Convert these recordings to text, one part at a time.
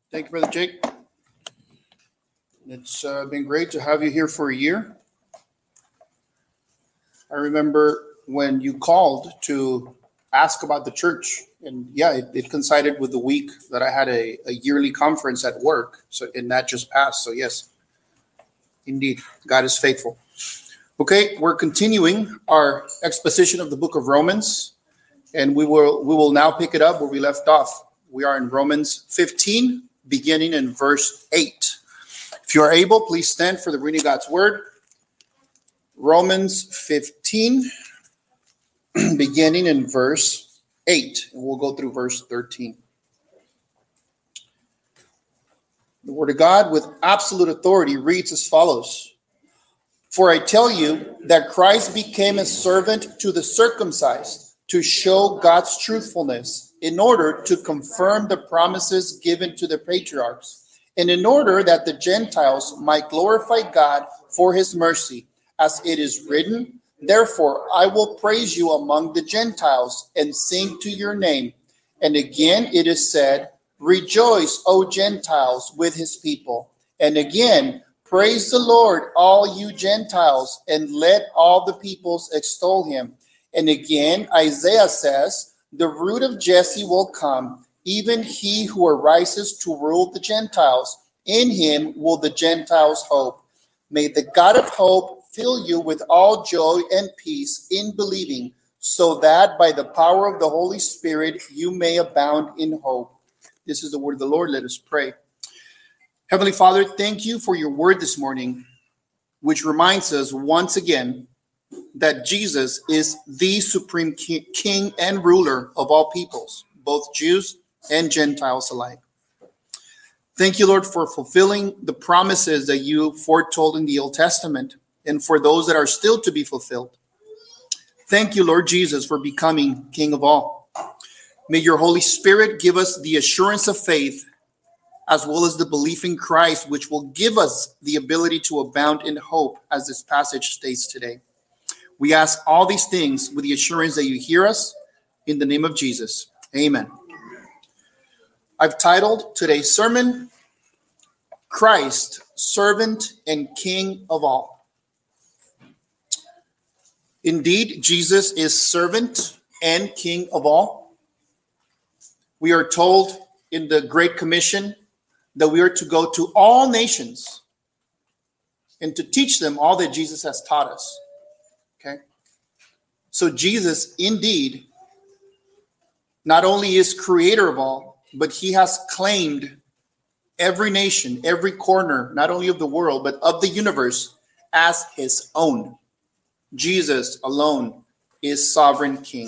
Thank you, Brother Jake. It's been great to have you here for a year. I remember when you called to ask about the church, and yeah, it coincided with the week that I had a yearly conference at work, and that just passed. So yes, indeed, God is faithful. Okay, we're continuing our exposition of the book of Romans, and we will now pick it up where we left off. We are in Romans 15, beginning in verse 8. If you are able, please stand for the reading of God's word. Romans 15, beginning in verse 8, and we'll go through verse 13. The word of God with absolute authority reads as follows. For I tell you that Christ became a servant to the circumcised to show God's truthfulness in order to confirm the promises given to the patriarchs, and in order that the Gentiles might glorify God for his mercy, as it is written, therefore I will praise you among the Gentiles and sing to your name. And again it is said, rejoice, O Gentiles, with his people. And again, praise the Lord, all you Gentiles, and let all the peoples extol him. And again, Isaiah says, the root of Jesse will come, even he who arises to rule the Gentiles. In him will the Gentiles hope. May the God of hope fill you with all joy and peace in believing, so that by the power of the Holy Spirit you may abound in hope. This is the word of the Lord. Let us pray. Heavenly Father, thank you for your word this morning, which reminds us once again that Jesus is the supreme king and ruler of all peoples, both Jews and Gentiles alike. Thank you, Lord, for fulfilling the promises that you foretold in the Old Testament and for those that are still to be fulfilled. Thank you, Lord Jesus, for becoming King of all. May your Holy Spirit give us the assurance of faith as well as the belief in Christ, which will give us the ability to abound in hope, as this passage states today. We ask all these things with the assurance that you hear us in the name of Jesus. Amen. I've titled today's sermon, Christ, Servant and King of All. Indeed, Jesus is servant and King of all. We are told in the Great Commission that we are to go to all nations and to teach them all that Jesus has taught us. Okay? So Jesus, indeed, not only is creator of all, but he has claimed every nation, every corner, not only of the world, but of the universe as his own. Jesus alone is sovereign king.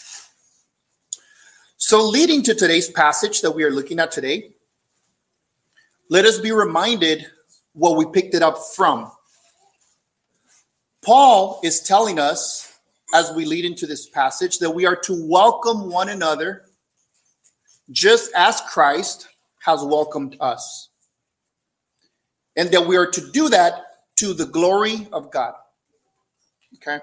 So leading to today's passage that we are looking at today, let us be reminded what we picked it up from. Paul is telling us, as we lead into this passage, that we are to welcome one another just as Christ has welcomed us. And that we are to do that to the glory of God. Okay?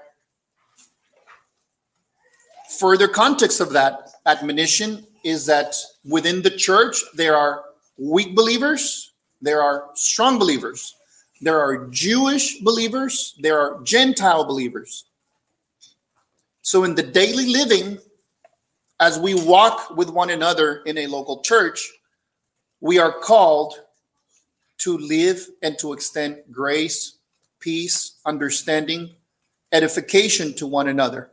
Further context of that admonition is that within the church, there are weak believers, there are strong believers, there are Jewish believers, there are Gentile believers. So in the daily living, as we walk with one another in a local church, we are called to live and to extend grace, peace, understanding, edification to one another.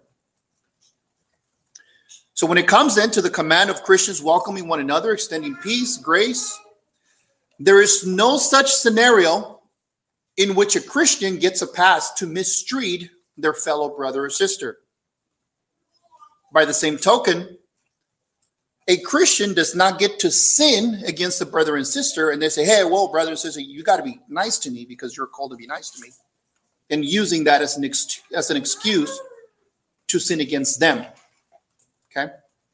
So when it comes then to the command of Christians welcoming one another, extending peace, grace, there is no such scenario in which a Christian gets a pass to mistreat their fellow brother or sister. By the same token, a Christian does not get to sin against a brother and sister and they say, hey, well, brother and sister, you got to be nice to me because you're called to be nice to me. And using that as an excuse to sin against them. Okay?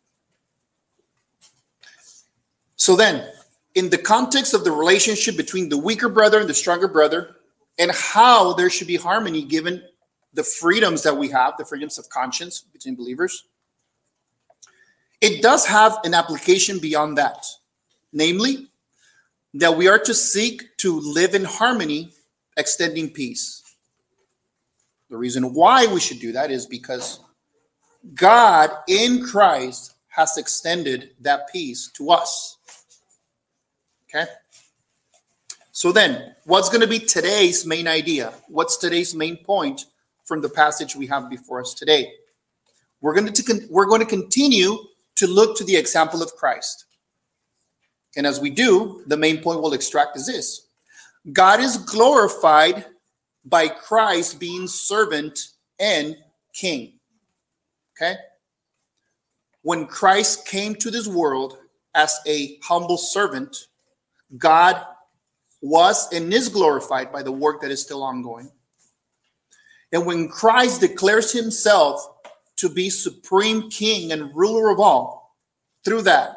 So then, in the context of the relationship between the weaker brother and the stronger brother, and how there should be harmony given the freedoms that we have, the freedoms of conscience between believers, it does have an application beyond that. Namely, that we are to seek to live in harmony, extending peace. The reason why we should do that is because God in Christ has extended that peace to us. Okay? So then, what's going to be today's main idea? What's today's main point from the passage we have before us today? We're going to continue to look to the example of Christ. And as we do, the main point we'll extract is this. God is glorified by Christ being servant and king. Okay? When Christ came to this world as a humble servant, God was and is glorified by the work that is still ongoing. And when Christ declares himself to be supreme king and ruler of all, through that,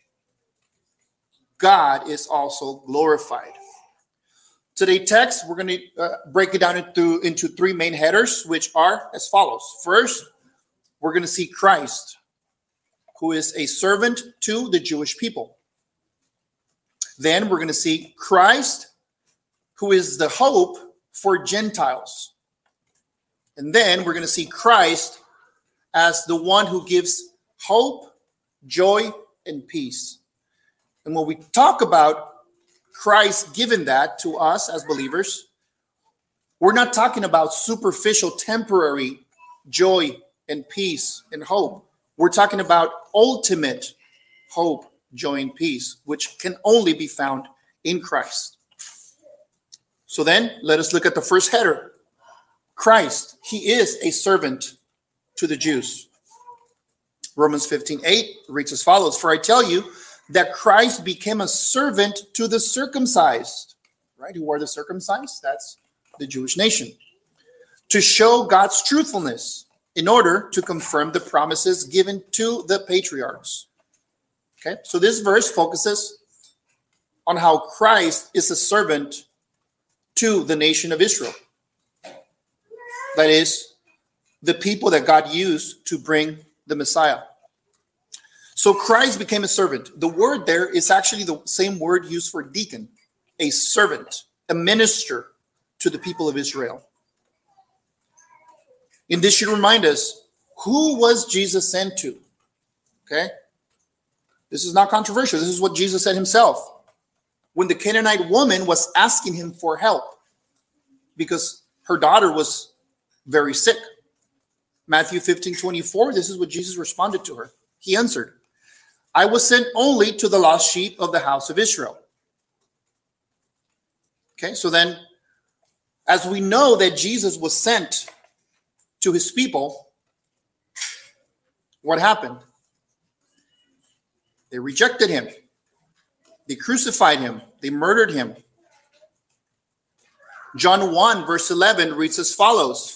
God is also glorified. Today's text, we're going to break it down into three main headers, which are as follows. First, we're going to see Christ, who is a servant to the Jewish people. Then we're going to see Christ, who is the hope for Gentiles. And then we're going to see Christ as the one who gives hope, joy, and peace. And when we talk about Christ giving that to us as believers, we're not talking about superficial, temporary joy and peace and hope. We're talking about ultimate hope, joy, and peace, which can only be found in Christ. So then, let us look at the first header. Christ, he is a servant to the Jews. Romans 15:8 reads as follows, "For I tell you that Christ became a servant to the circumcised." Right? Who are the circumcised? That's the Jewish nation. "To show God's truthfulness, in order to confirm the promises given to the patriarchs." Okay, so this verse focuses on how Christ is a servant to the nation of Israel. That is, the people that God used to bring the Messiah. So Christ became a servant. The word there is actually the same word used for deacon, a servant, a minister to the people of Israel. And this should remind us, who was Jesus sent to? Okay? This is not controversial. This is what Jesus said himself. When the Canaanite woman was asking him for help because her daughter was very sick. Matthew 15:24, this is what Jesus responded to her. He answered, "I was sent only to the lost sheep of the house of Israel." Okay, so then, as we know that Jesus was sent to his people, what happened? They rejected him. They crucified him. They murdered him. John 1 verse 11 reads as follows.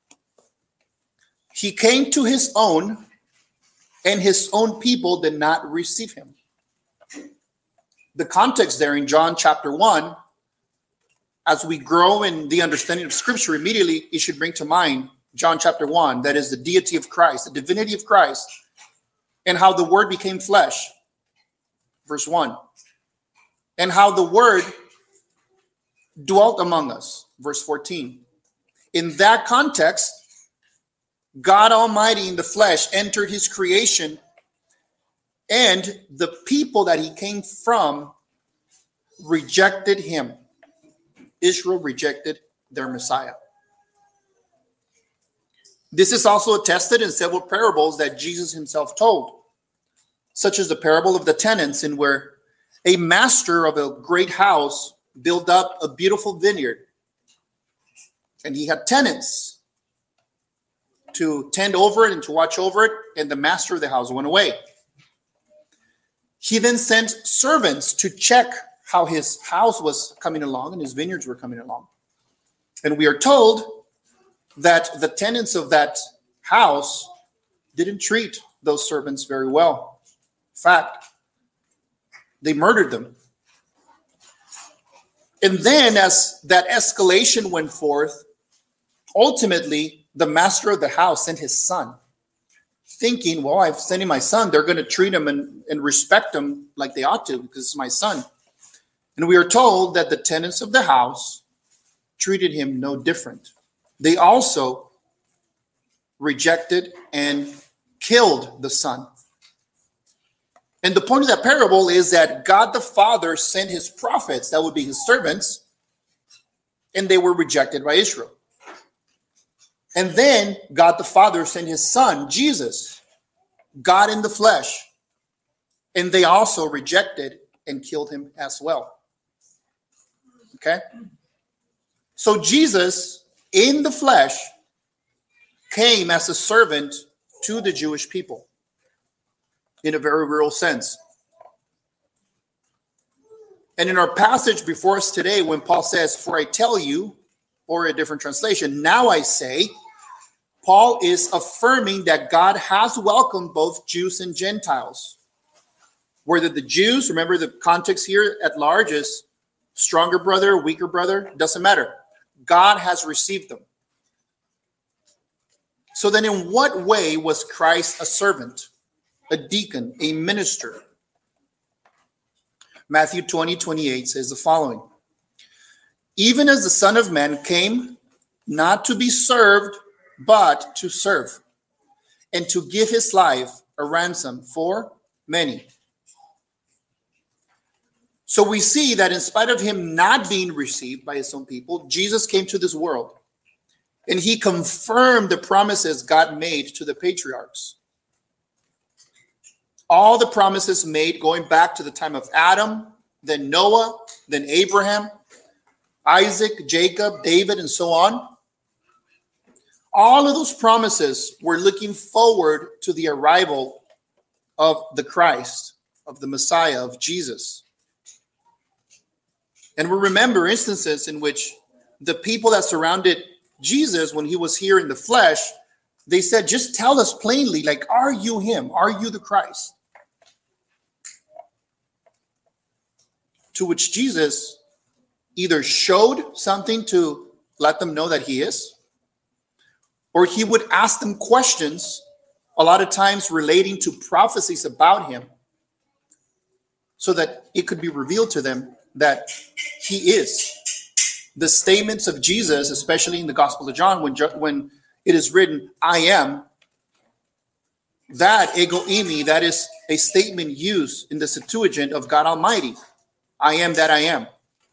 "He came to his own, and his own people did not receive him." The context there in John chapter 1, as we grow in the understanding of Scripture, immediately it should bring to mind John chapter 1, that is the deity of Christ, the divinity of Christ, and how the Word became flesh. Verse 1. "And how the Word dwelt among us." Verse 14. In that context, God Almighty in the flesh entered his creation, and the people that he came from rejected him. Israel rejected their Messiah. This is also attested in several parables that Jesus himself told, such as the parable of the tenants, in where a master of a great house built up a beautiful vineyard, and he had tenants to tend over it and to watch over it, and the master of the house went away. He then sent servants to check how his house was coming along and his vineyards were coming along. And we are told that the tenants of that house didn't treat those servants very well. In fact, they murdered them. And then as that escalation went forth, ultimately, the master of the house sent his son, thinking, well, I've sent him my son. They're going to treat him and respect him like they ought to because it's my son. And we are told that the tenants of the house treated him no different. They also rejected and killed the son. And the point of that parable is that God the Father sent his prophets, that would be his servants, and they were rejected by Israel. And then God the Father sent his son, Jesus, God in the flesh, and they also rejected and killed him as well. Okay? So Jesus in the flesh came as a servant to the Jewish people in a very real sense. And in our passage before us today, when Paul says, "For I tell you," or a different translation, "Now I say," Paul is affirming that God has welcomed both Jews and Gentiles. Whether the Jews, remember the context here at large is stronger brother, weaker brother, doesn't matter. God has received them. So then in what way was Christ a servant, a deacon, a minister? Matthew 20:28 says the following: "Even as the Son of Man came not to be served, but to serve, and to give his life a ransom for many." So we see that in spite of him not being received by his own people, Jesus came to this world, and he confirmed the promises God made to the patriarchs. All the promises made going back to the time of Adam, then Noah, then Abraham, Isaac, Jacob, David, and so on. All of those promises were looking forward to the arrival of the Christ, of the Messiah, of Jesus. And we remember instances in which the people that surrounded Jesus when he was here in the flesh, they said, "Just tell us plainly, like, are you him? Are you the Christ?" To which Jesus either showed something to let them know that he is, or he would ask them questions, a lot of times relating to prophecies about him, so that it could be revealed to them that he is. The statements of Jesus, especially in the Gospel of John, when it is written, "I am," that ego eimi, that is a statement used in the Septuagint of God Almighty. I am that I am.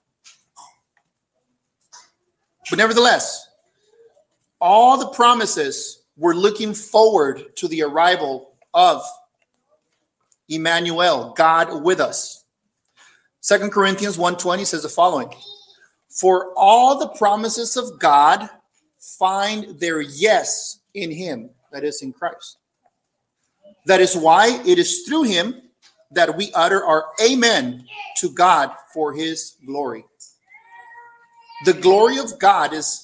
But nevertheless, all the promises were looking forward to the arrival of Emmanuel, God with us. 2 Corinthians 1:20 says the following: "For all the promises of God find their yes in him," that is, in Christ. "That is why it is through him that we utter our amen to God for his glory." The glory of God is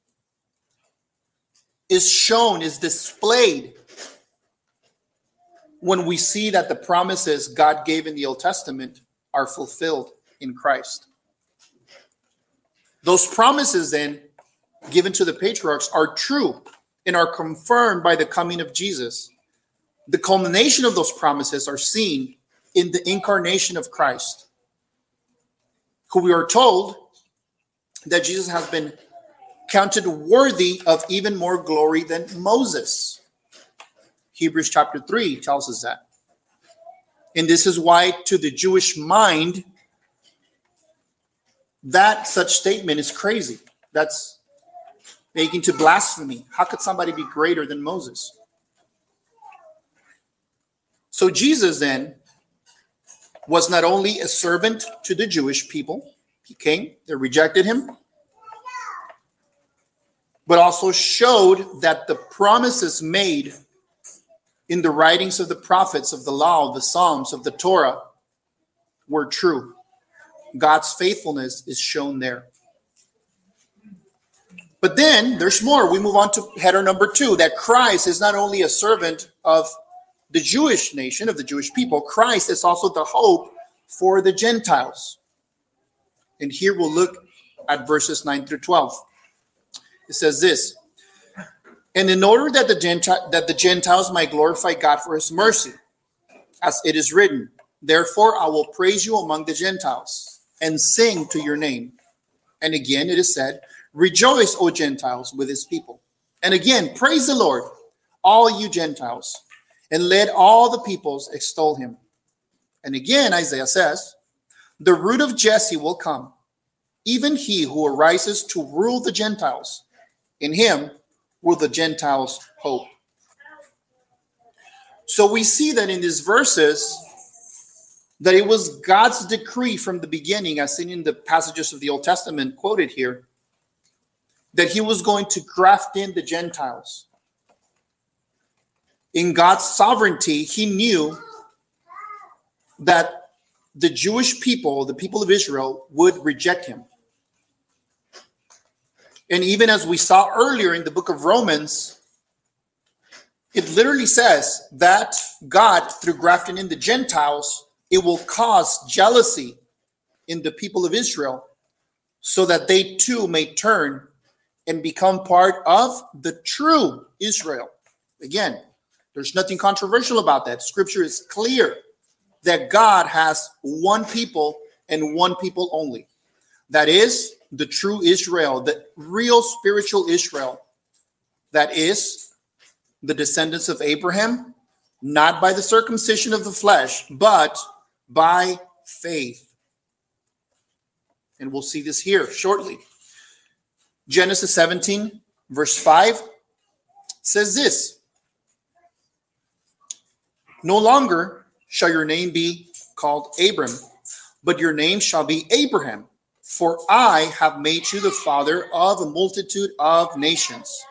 shown, is displayed when we see that the promises God gave in the Old Testament are fulfilled in Christ. Those promises then given to the patriarchs are true and are confirmed by the coming of Jesus. The culmination of those promises are seen in the incarnation of Christ, who we are told that Jesus has been counted worthy of even more glory than Moses. Hebrews chapter 3 tells us that. And this is why, to the Jewish mind, that such statement is crazy. That's making to blasphemy. How could somebody be greater than Moses? So Jesus then was not only a servant to the Jewish people, he came, they rejected him, but also showed that the promises made in the writings of the prophets, of the law, of the Psalms, of the Torah, were true. God's faithfulness is shown there. But then there's more. We move on to header number 2, that Christ is not only a servant of the Jewish nation, of the Jewish people, Christ is also the hope for the Gentiles. And here we'll look at verses 9 through 12. It says this: "And in order that the Gentiles might glorify God for his mercy, as it is written, therefore I will praise you among the Gentiles. and sing to your name. And again, it is said, rejoice, O Gentiles, with his people. And again, praise the Lord, all you Gentiles, and let all the peoples extol him. And again, Isaiah says, the root of Jesse will come, even he who arises to rule the Gentiles. In him will the Gentiles hope. So we see that in these verses, that it was God's decree from the beginning, as seen in the passages of the Old Testament quoted here, that he was going to graft in the Gentiles. In God's sovereignty, he knew that the Jewish people, the people of Israel, would reject him. And even as we saw earlier in the book of Romans, it literally says that God, through grafting in the Gentiles, it will cause jealousy in the people of Israel so that they too may turn and become part of the true Israel. Again, there's nothing controversial about that. Scripture is clear that God has one people and one people only. That is the true Israel, the real spiritual Israel. That is the descendants of Abraham, not by the circumcision of the flesh, but by faith. And we'll see this here shortly. Genesis 17, verse 5 says this: no longer shall your name be called Abram, but your name shall be Abraham, for I have made you the father of a multitude of nations.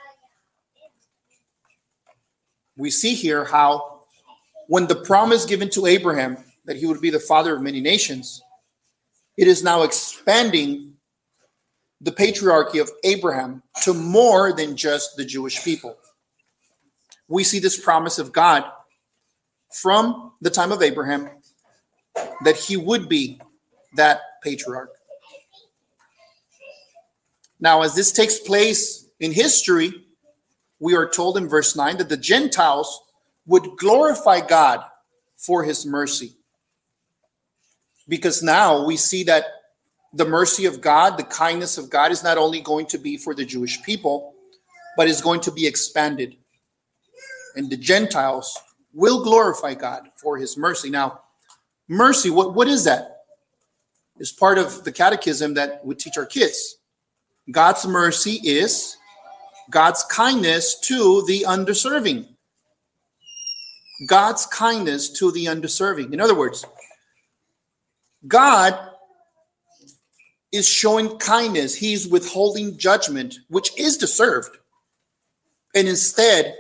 We see here how when the promise given to Abraham that he would be the father of many nations, it is now expanding the patriarchy of Abraham to more than just the Jewish people. We see this promise of God from the time of Abraham that he would be that patriarch. Now, as this takes place in history, we are told in verse 9 that the Gentiles would glorify God for his mercy. Because now we see that the mercy of God, the kindness of God, is not only going to be for the Jewish people, but is going to be expanded. And the Gentiles will glorify God for his mercy. Now, mercy, what is that? It's part of the catechism that we teach our kids. God's mercy is God's kindness to the undeserving. God's kindness to the undeserving. In other words, God is showing kindness. He's withholding judgment, which is deserved, and instead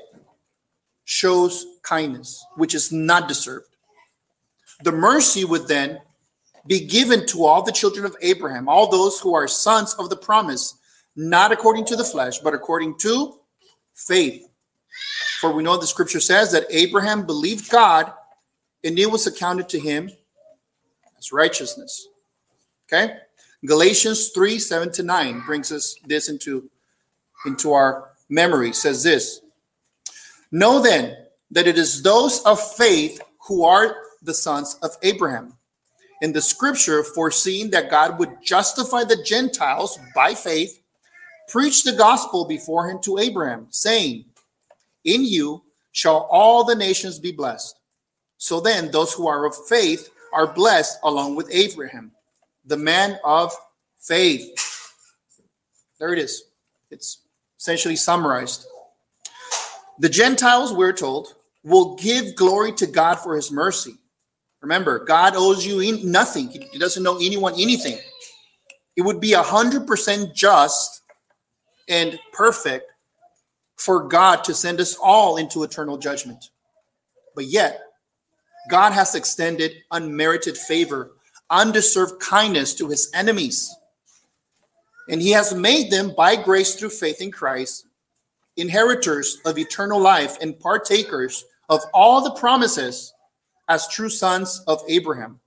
shows kindness, which is not deserved. The mercy would then be given to all the children of Abraham, all those who are sons of the promise, not according to the flesh, but according to faith. For we know the scripture says that Abraham believed God, and it was accounted to him as righteousness. Okay? Galatians 3, 7-9 brings us this into our memory. It says this: know then that it is those of faith who are the sons of Abraham. In the scripture, foreseeing that God would justify the Gentiles by faith, preached the gospel beforehand to Abraham, saying, in you shall all the nations be blessed. So then those who are of faith are blessed along with Abraham, the man of faith. There it is. It's essentially summarized. The Gentiles, we're told, will give glory to God for his mercy. Remember, God owes you nothing. He doesn't owe anyone anything. It would be 100% just and perfect for God to send us all into eternal judgment. But yet, God has extended unmerited favor, undeserved kindness to his enemies. And he has made them, by grace through faith in Christ, inheritors of eternal life and partakers of all the promises as true sons of Abraham.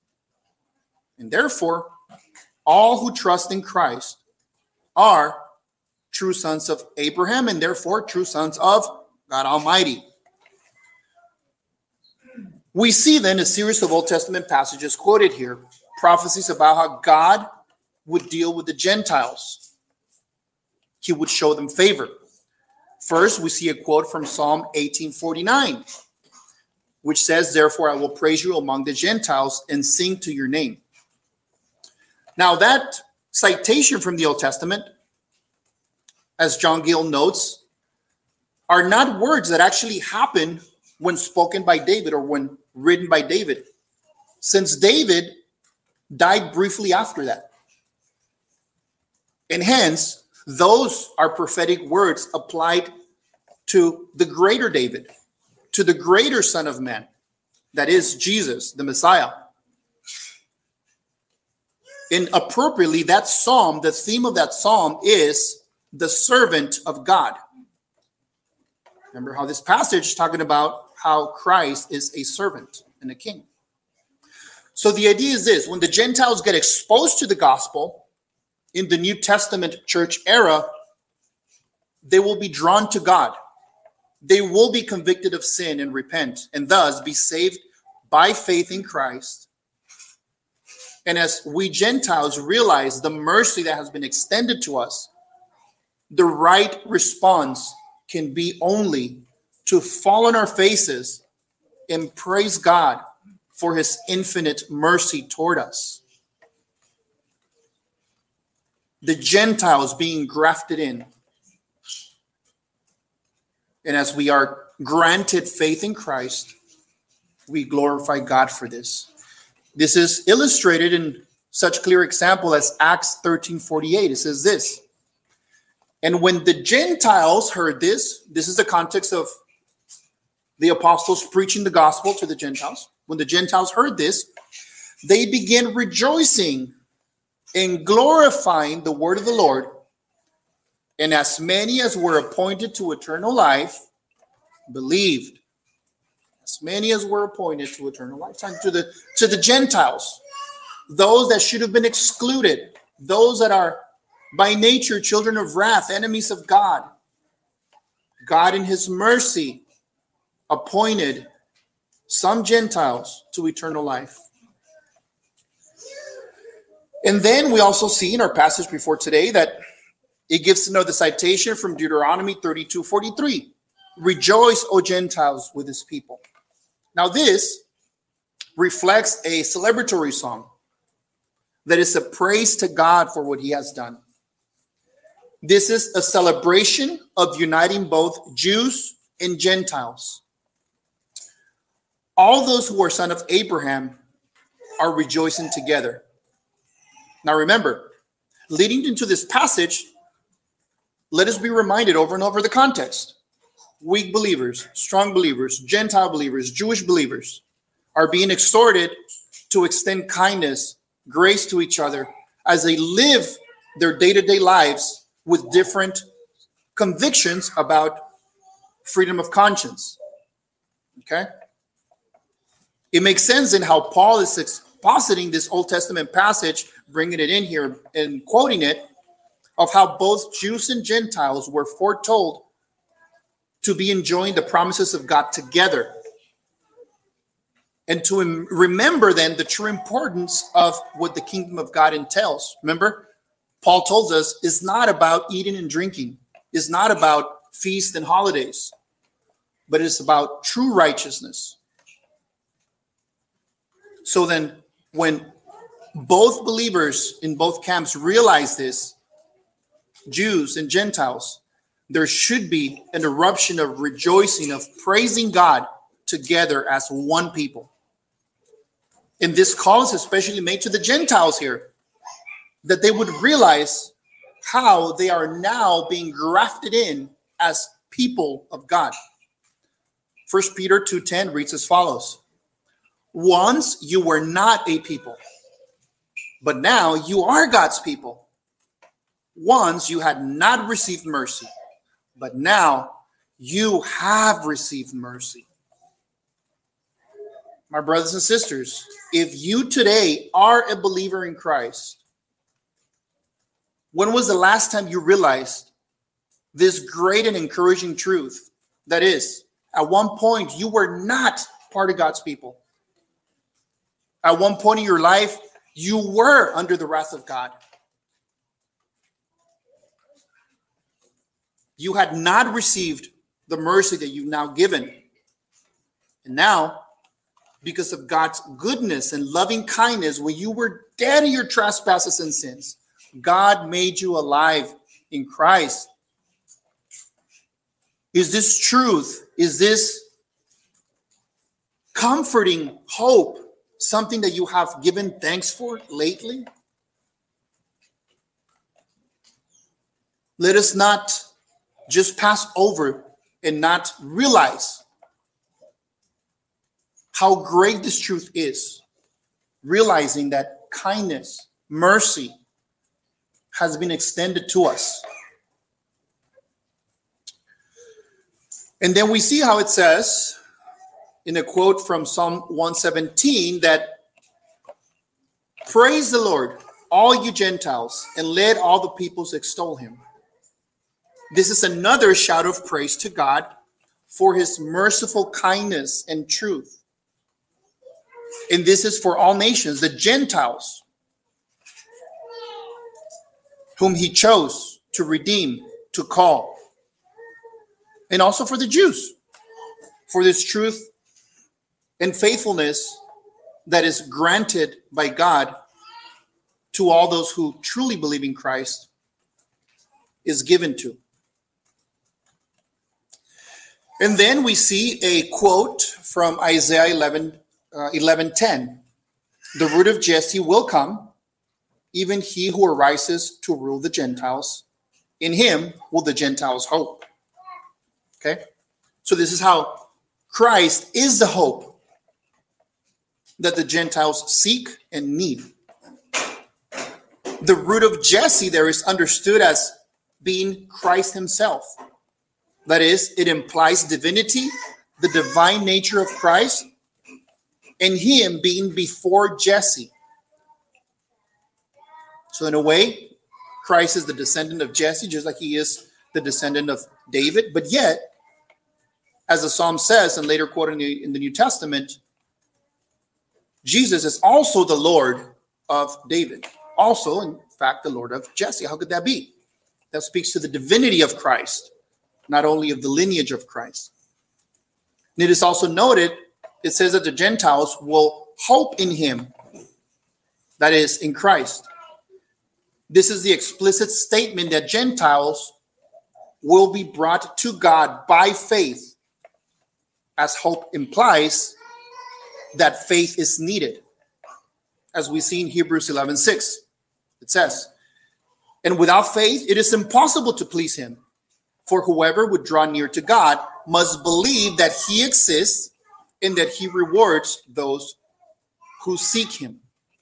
And therefore, all who trust in Christ are true sons of Abraham, and therefore true sons of God Almighty. We see then a series of Old Testament passages quoted here prophecies about how God would deal with the Gentiles. He would show them favor. First, we see a quote from Psalm 18:49, which says, "Therefore I will praise you among the Gentiles and sing to your name." Now that citation from the Old Testament, as John Gill notes, are not words that actually happen when spoken by David or when written by David, since David died briefly after that. And hence, those are prophetic words applied to the greater David, to the greater Son of Man, that is Jesus, the Messiah. And appropriately, that psalm, the theme of that psalm is the servant of God. Remember how this passage is talking about how Christ is a servant and a king. So the idea is this: when the Gentiles get exposed to the gospel in the New Testament church era, they will be drawn to God. They will be convicted of sin and repent, and thus be saved by faith in Christ. And as we Gentiles realize the mercy that has been extended to us, the right response can be only to fall on our faces and praise God for his infinite mercy toward us. The Gentiles being grafted in. And as we are granted faith in Christ, we glorify God for this. This is illustrated in such clear example as Acts 13:48. It says this: "And when the Gentiles heard this," this is the context of the apostles preaching the gospel to the Gentiles. When the Gentiles heard this, they began rejoicing and glorifying the word of the Lord. And as many as were appointed to eternal life believed. As many as were appointed to eternal life. To the Gentiles, those that should have been excluded, those that are by nature children of wrath, enemies of God. God in his mercy appointed some Gentiles to eternal life. And then we also see in our passage before today that it gives to know the citation from Deuteronomy 32:43. "Rejoice, O Gentiles, with his people." Now this reflects a celebratory song that is a praise to God for what he has done. This is a celebration of uniting both Jews and Gentiles. All those who are sons of Abraham are rejoicing together. Now remember, leading into this passage, let us be reminded over and over the context. Weak believers, strong believers, Gentile believers, Jewish believers are being exhorted to extend kindness, grace to each other as they live their day-to-day lives with different convictions about freedom of conscience. Okay? It makes sense in how Paul is expositing this Old Testament passage, bringing it in here and quoting it, of how both Jews and Gentiles were foretold to be enjoying the promises of God together. And to remember then the true importance of what the kingdom of God entails. Remember, Paul told us it's not about eating and drinking. It's not about feasts and holidays, but it's about true righteousness. So then when both believers in both camps realize this, Jews and Gentiles, there should be an eruption of rejoicing, of praising God together as one people. And this call is especially made to the Gentiles here, that they would realize how they are now being grafted in as people of God. 1 Peter 2:10 reads as follows: "Once you were not a people, but now you are God's people. Once you had not received mercy, but now you have received mercy." My brothers and sisters, if you today are a believer in Christ, when was the last time you realized this great and encouraging truth? That is, at one point, you were not part of God's people. At one point in your life, You were under the wrath of God. You had not received the mercy that you've now given. And now, because of God's goodness and loving kindness, when you were dead in your trespasses and sins, God made you alive in Christ. Is this truth? Is this comforting hope something that you have given thanks for lately? Let us not just pass over and not realize how great this truth is, realizing that kindness, mercy has been extended to us. And then we see how it says in a quote from Psalm 117 that, praise the Lord, all you Gentiles, and let all the peoples extol him. This is another shout of praise to God for his merciful kindness and truth. And this is for all nations, the Gentiles, whom he chose to redeem, to call. And also for the Jews, for this truth and faithfulness that is granted by God to all those who truly believe in Christ is given to. And then we see a quote from Isaiah 11:10. The root of Jesse will come, even he who arises to rule the Gentiles. In him will the Gentiles hope. Okay? So this is how Christ is the hope that the Gentiles seek and need. The root of Jesse there is understood as being Christ himself. That is, it implies divinity, the divine nature of Christ, and him being before Jesse. So in a way, Christ is the descendant of Jesse, just like he is the descendant of David. But yet, as the Psalm says, and later quoted in the New Testament, Jesus is also the Lord of David. Also, in fact, the Lord of Jesse. How could that be? That speaks to the divinity of Christ, not only of the lineage of Christ. And it is also noted, it says that the Gentiles will hope in him, that is, in Christ. This is the explicit statement that Gentiles will be brought to God by faith, as hope implies that faith is needed. As we see in Hebrews 11:6, it says, and without faith, it is impossible to please him. For whoever would draw near to God must believe that he exists and that he rewards those who seek him.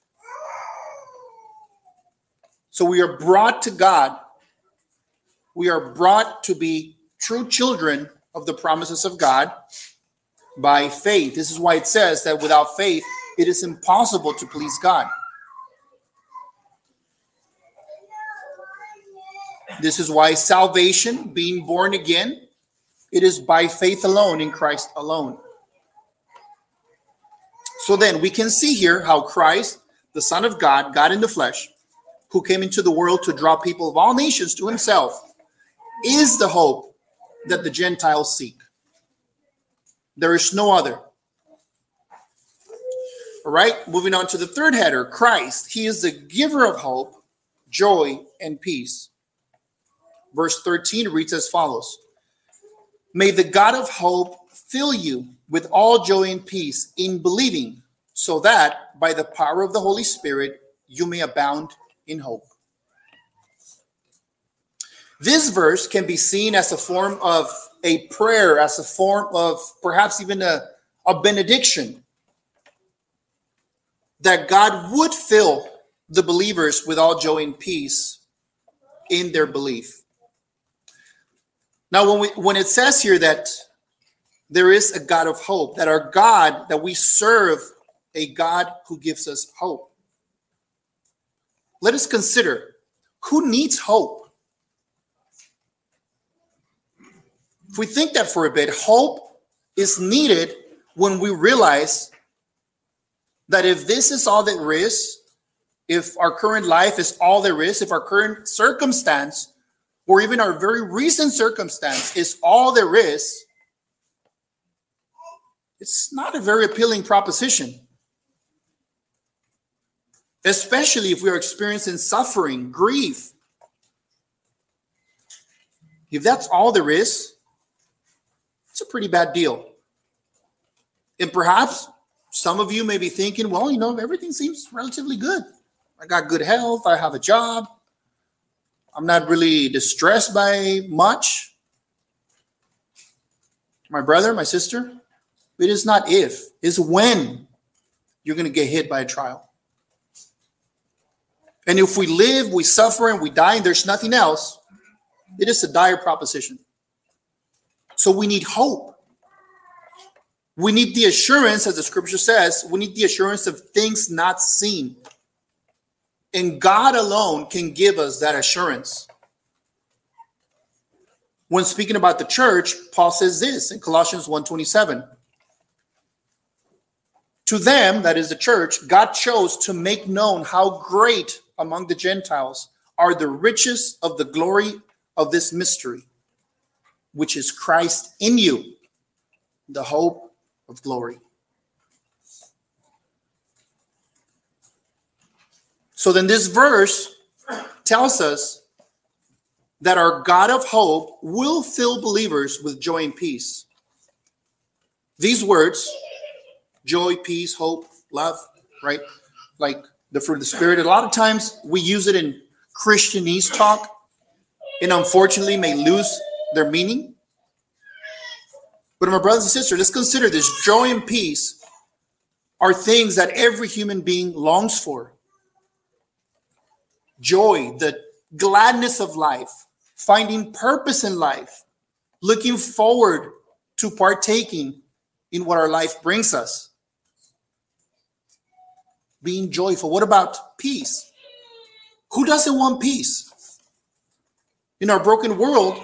So we are brought to God. We are brought to be true children of the promises of God by faith. This is why it says that without faith, it is impossible to please God. This is why salvation, being born again, it is by faith alone, in Christ alone. So then we can see here how Christ, the Son of God, God in the flesh, who came into the world to draw people of all nations to himself, is the hope that the Gentiles seek. There is no other. All right, moving on to the third header, Christ. He is the giver of hope, joy, and peace. Verse 13 reads as follows. May the God of hope fill you with all joy and peace in believing, so that by the power of the Holy Spirit, you may abound in hope. This verse can be seen as a form of a prayer, as a form of perhaps even a benediction, that God would fill the believers with all joy and peace in their belief. Now, when it says here that there is a God of hope, that our God, that we serve a God who gives us hope, let us consider, who needs hope? If we think that for a bit, hope is needed when we realize that if this is all there is, if our current life is all there is, if our current circumstance, or even our very recent circumstance is all there is, it's not a very appealing proposition. Especially if we are experiencing suffering, grief. If that's all there is, it's a pretty bad deal. And perhaps some of you may be thinking, well, everything seems relatively good. I got good health. I have a job. I'm not really distressed by much. My brother, my sister, it is not if, it's when you're going to get hit by a trial. And if we live, we suffer, and we die, and there's nothing else, it is a dire proposition. So we need hope. We need the assurance, as the scripture says, we need the assurance of things not seen. And God alone can give us that assurance. When speaking about the church, Paul says this in Colossians 1:27. To them, that is the church, God chose to make known how great among the Gentiles are the riches of the glory of this mystery, which is Christ in you, the hope of glory. So then this verse tells us that our God of hope will fill believers with joy and peace. These words, joy, peace, hope, love, right? Like the fruit of the Spirit. A lot of times we use it in Christianese talk and unfortunately may lose their meaning. But my brothers and sisters, let's consider this. Joy and peace are things that every human being longs for. Joy, the gladness of life, finding purpose in life, looking forward to partaking in what our life brings us. Being joyful. What about peace? Who doesn't want peace? In our broken world,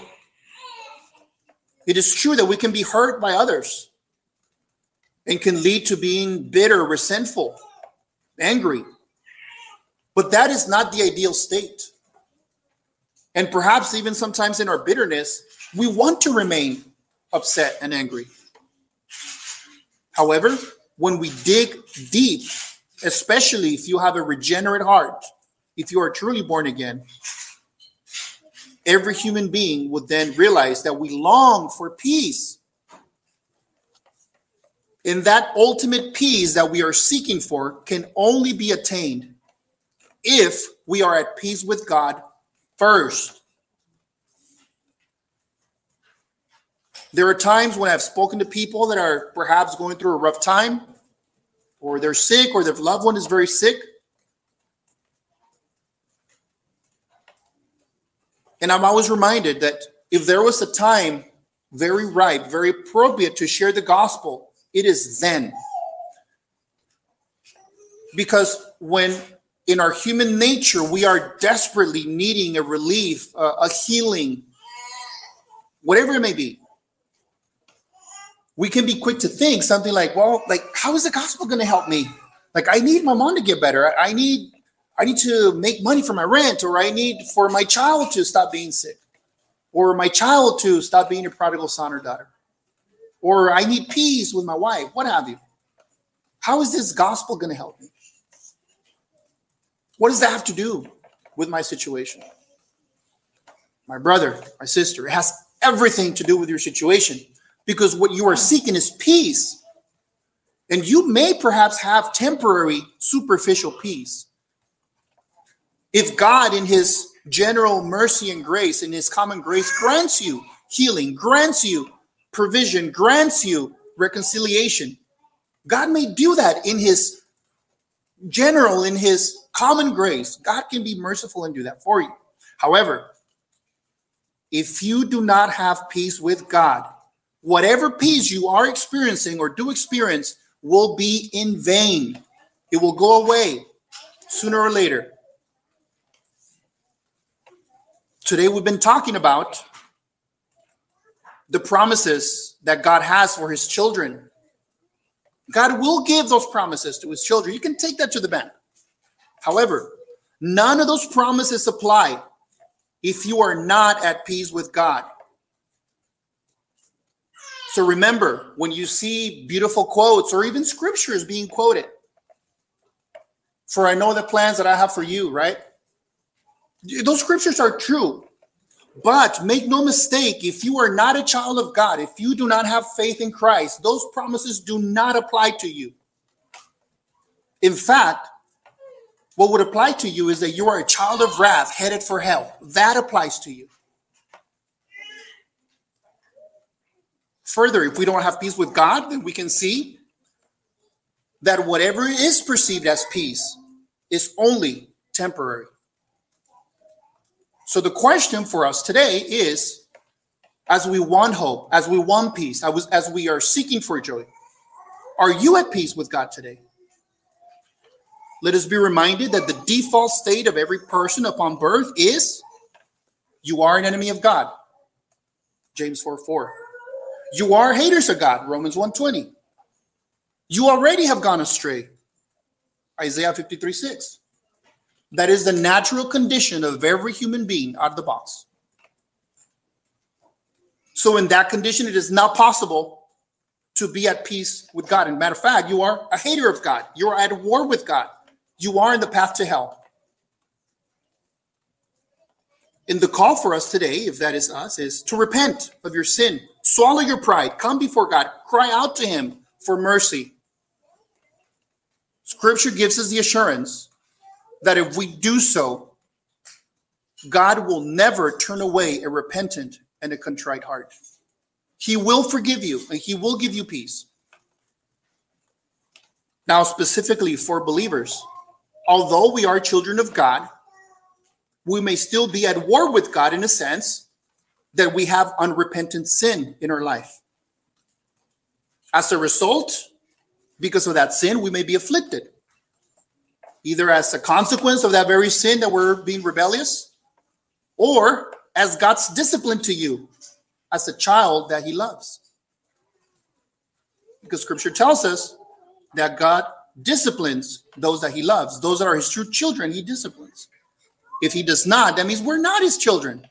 it is true that we can be hurt by others and can lead to being bitter, resentful, angry. But that is not the ideal state. And perhaps even sometimes in our bitterness, we want to remain upset and angry. However, when we dig deep, especially if you have a regenerate heart, if you are truly born again, every human being would then realize that we long for peace. And that ultimate peace that we are seeking for can only be attained if we are at peace with God first. There are times when I've spoken to people that are perhaps going through a rough time, or they're sick, or their loved one is very sick. And I'm always reminded that if there was a time very ripe, very appropriate to share the gospel, it is then. Because when in our human nature, we are desperately needing a relief, a healing, whatever it may be, we can be quick to think something like, well, like, how is the gospel going to help me? Like, I need my mom to get better. I need to make money for my rent, or I need for my child to stop being sick, or my child to stop being a prodigal son or daughter, or I need peace with my wife, what have you. How is this gospel going to help me? What does that have to do with my situation? My brother, my sister, it has everything to do with your situation, because what you are seeking is peace. And you may perhaps have temporary, superficial peace. If God, in his general mercy and grace, in his common grace, grants you healing, grants you provision, grants you reconciliation, God may do that in his general, in his common grace. God can be merciful and do that for you. However, if you do not have peace with God, whatever peace you are experiencing or do experience will be in vain. It will go away sooner or later. Today we've been talking about the promises that God has for his children. God will give those promises to his children. You can take that to the bank. However, none of those promises apply if you are not at peace with God. So remember, when you see beautiful quotes or even scriptures being quoted, for I know the plans that I have for you, right? Those scriptures are true. But make no mistake, if you are not a child of God, if you do not have faith in Christ, those promises do not apply to you. In fact, what would apply to you is that you are a child of wrath headed for hell. That applies to you. Further, if we don't have peace with God, then we can see that whatever is perceived as peace is only temporary. So the question for us today is, as we want hope, as we want peace, as we are seeking for joy, are you at peace with God today? Let us be reminded that the default state of every person upon birth is, you are an enemy of God. James 4:4. You are haters of God. Romans 1:20. You already have gone astray. Isaiah 53:6. That is the natural condition of every human being out of the box. So in that condition, it is not possible to be at peace with God. And matter of fact, you are a hater of God. You are at war with God. You are in the path to hell. And the call for us today, if that is us, is to repent of your sin. Swallow your pride. Come before God. Cry out to him for mercy. Scripture gives us the assurance that if we do so, God will never turn away a repentant and a contrite heart. He will forgive you and he will give you peace. Now, specifically for believers, although we are children of God, we may still be at war with God in a sense that we have unrepentant sin in our life. As a result, because of that sin, we may be afflicted, either as a consequence of that very sin that we're being rebellious, or as God's discipline to you as a child that he loves. Because scripture tells us that God disciplines those that he loves. Those that are his true children, he disciplines. If he does not, that means we're not his children.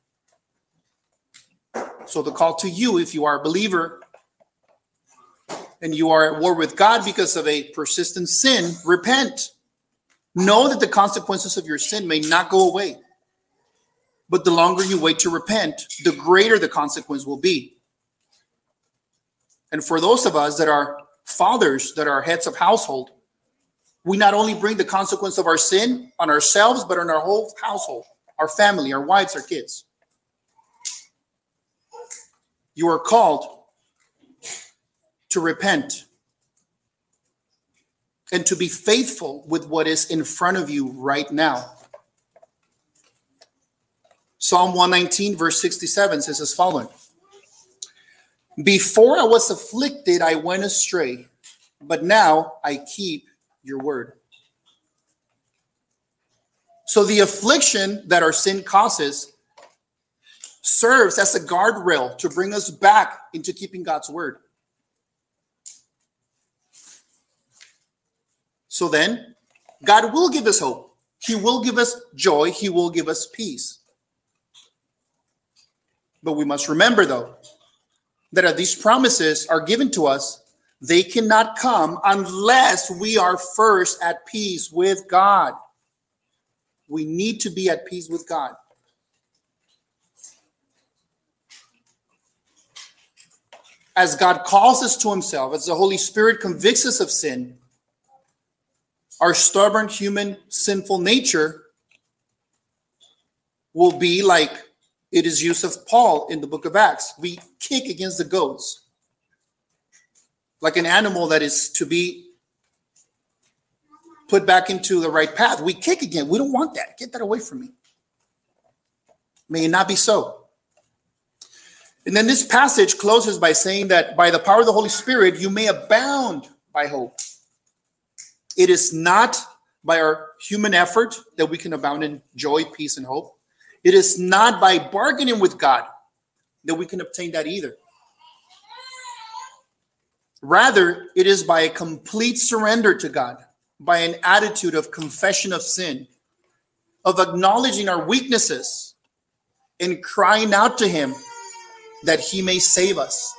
So the call to you, if you are a believer and you are at war with God because of a persistent sin, repent. Know that the consequences of your sin may not go away. But the longer you wait to repent, the greater the consequence will be. And for those of us that are fathers, that are heads of household, we not only bring the consequence of our sin on ourselves, but on our whole household, our family, our wives, our kids. You are called to repent and to be faithful with what is in front of you right now. Psalm 119, verse 67 says as following: Before I was afflicted, I went astray, but now I keep your word. So the affliction that our sin causes serves as a guardrail to bring us back into keeping God's word. So then, God will give us hope. He will give us joy. He will give us peace. But we must remember, though, that as these promises are given to us, they cannot come unless we are first at peace with God. We need to be at peace with God. As God calls us to himself, as the Holy Spirit convicts us of sin, our stubborn human sinful nature will be like it is used of Paul in the book of Acts. We kick against the goats. Like an animal that is to be put back into the right path. We kick again. We don't want that. Get that away from me. May it not be so. And then this passage closes by saying that by the power of the Holy Spirit, you may abound by hope. It is not by our human effort that we can abound in joy, peace, and hope. It is not by bargaining with God that we can obtain that either. Rather, it is by a complete surrender to God by an attitude of confession of sin, of acknowledging our weaknesses and crying out to him that he may save us.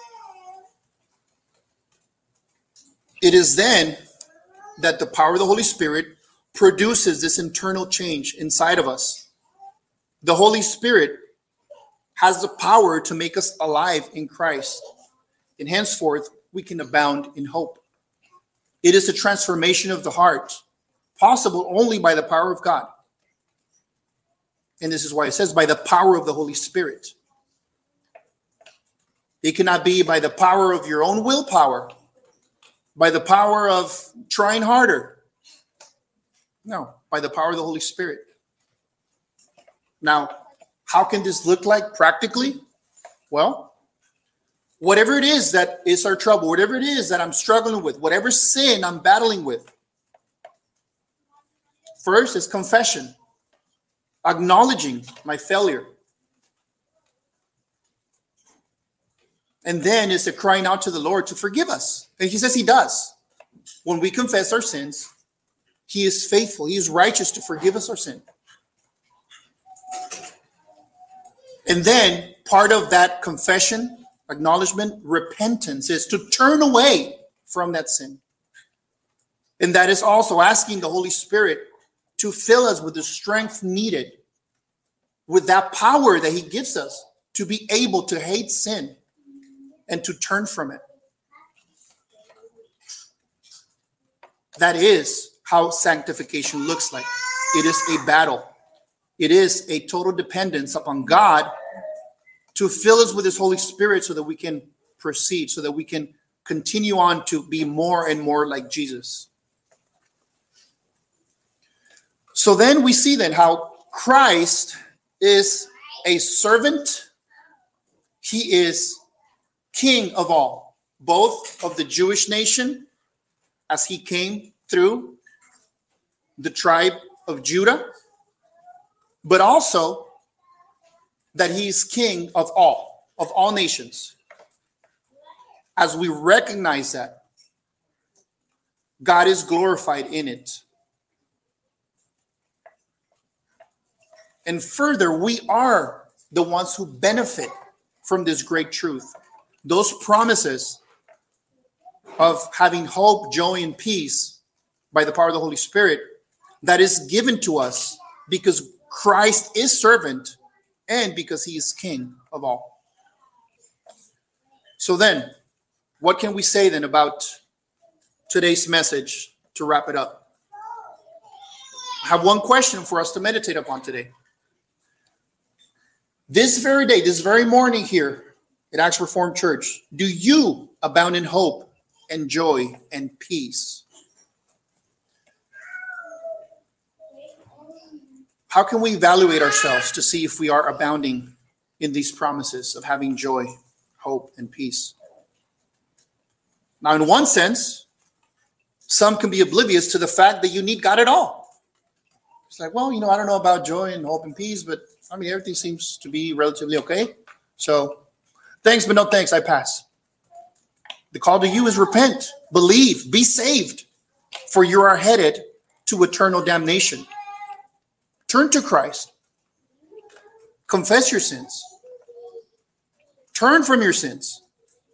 It is then that the power of the Holy Spirit produces this internal change inside of us. The Holy Spirit has the power to make us alive in Christ, and henceforth we can abound in hope. It is a transformation of the heart, possible only by the power of God. And this is why it says by the power of the Holy Spirit. It cannot be by the power of your own willpower, by the power of trying harder. No, by the power of the Holy Spirit. Now, how can this look like practically? Well, whatever it is that is our trouble, whatever it is that I'm struggling with, whatever sin I'm battling with, first is confession, acknowledging my failure. And then is the crying out to the Lord to forgive us. And he says he does. When we confess our sins, he is faithful. He is righteous to forgive us our sin. And then part of that confession, acknowledgement, repentance is to turn away from that sin. And that is also asking the Holy Spirit to fill us with the strength needed, with that power that he gives us to be able to hate sin and to turn from it. That is how sanctification looks like. It is a battle. It is a total dependence upon God to fill us with his Holy Spirit so that we can proceed, so that we can continue on to be more and more like Jesus. So then we see then how Christ is a servant. He is king of all, both of the Jewish nation as he came through the tribe of Judah, but also that he is king of all nations. As we recognize that, God is glorified in it. And further, we are the ones who benefit from this great truth. Those promises of having hope, joy, and peace by the power of the Holy Spirit, that is given to us because Christ is servant and because he is king of all. So then, what can we say then about today's message to wrap it up? I have one question for us to meditate upon today. This very day, this very morning here at Acts Reformed Church, do you abound in hope and joy and peace? How can we evaluate ourselves to see if we are abounding in these promises of having joy, hope, and peace? Now, in one sense, some can be oblivious to the fact that you need God at all. It's like, well, I don't know about joy and hope and peace, but everything seems to be relatively okay. So thanks, but no thanks, I pass. The call to you is repent, believe, be saved, for you are headed to eternal damnation. Turn to Christ. Confess your sins. Turn from your sins.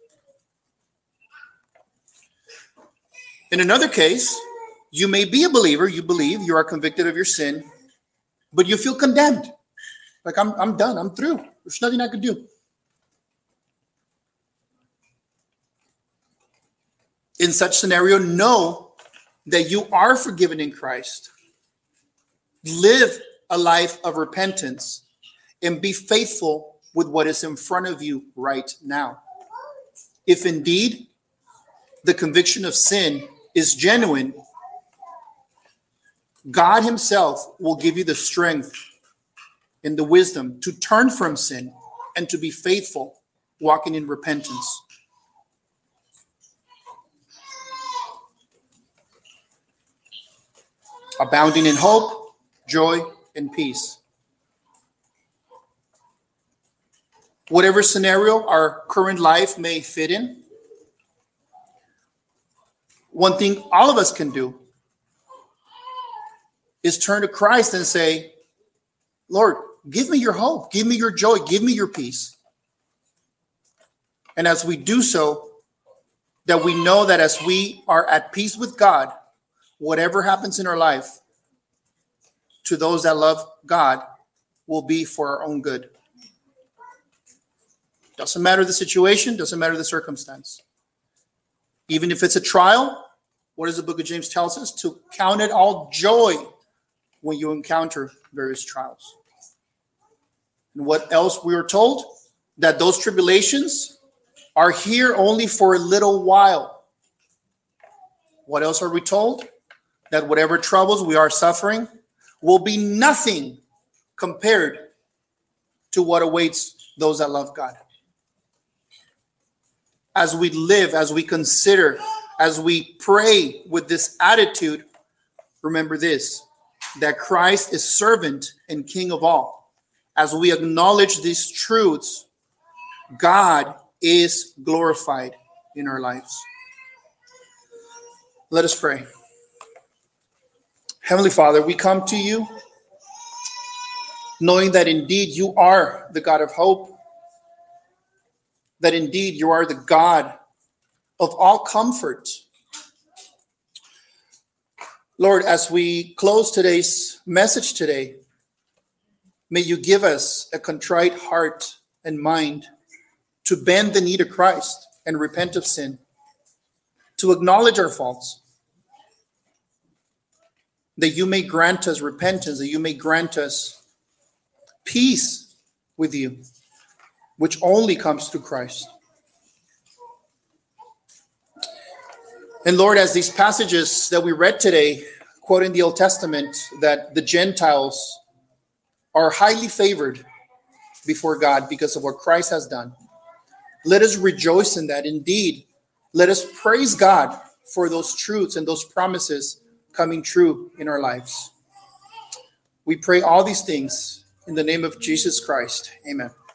In another case, you may be a believer, you believe, you are convicted of your sin, but you feel condemned. Like, I'm done, I'm through. There's nothing I could do. In such scenario, know that you are forgiven in Christ. Live a life of repentance and be faithful with what is in front of you right now. If indeed the conviction of sin is genuine, God himself will give you the strength and the wisdom to turn from sin and to be faithful, walking in repentance. Abounding in hope, joy, and peace. Whatever scenario our current life may fit in, one thing all of us can do is turn to Christ and say, Lord, give me your hope, give me your joy, give me your peace. And as we do so, that we know that as we are at peace with God, whatever happens in our life, to those that love God, will be for our own good. Doesn't matter the situation, doesn't matter the circumstance. Even if it's a trial, what does the book of James tells us? To count it all joy when you encounter various trials. And what else we are told? That those tribulations are here only for a little while. What else are we told? That whatever troubles we are suffering will be nothing compared to what awaits those that love God. As we live, as we consider, as we pray with this attitude, remember this, that Christ is servant and King of all. As we acknowledge these truths, God is glorified in our lives. Let us pray. Heavenly Father, we come to you knowing that indeed you are the God of hope, that indeed you are the God of all comfort. Lord, as we close today's message today, may you give us a contrite heart and mind to bend the knee to Christ and repent of sin, to acknowledge our faults, that you may grant us repentance, that you may grant us peace with you, which only comes through Christ. And Lord, as these passages that we read today, quoting the Old Testament, that the Gentiles are highly favored before God because of what Christ has done, let us rejoice in that. Indeed, let us praise God for those truths and those promises coming true in our lives. We pray all these things in the name of Jesus Christ. Amen.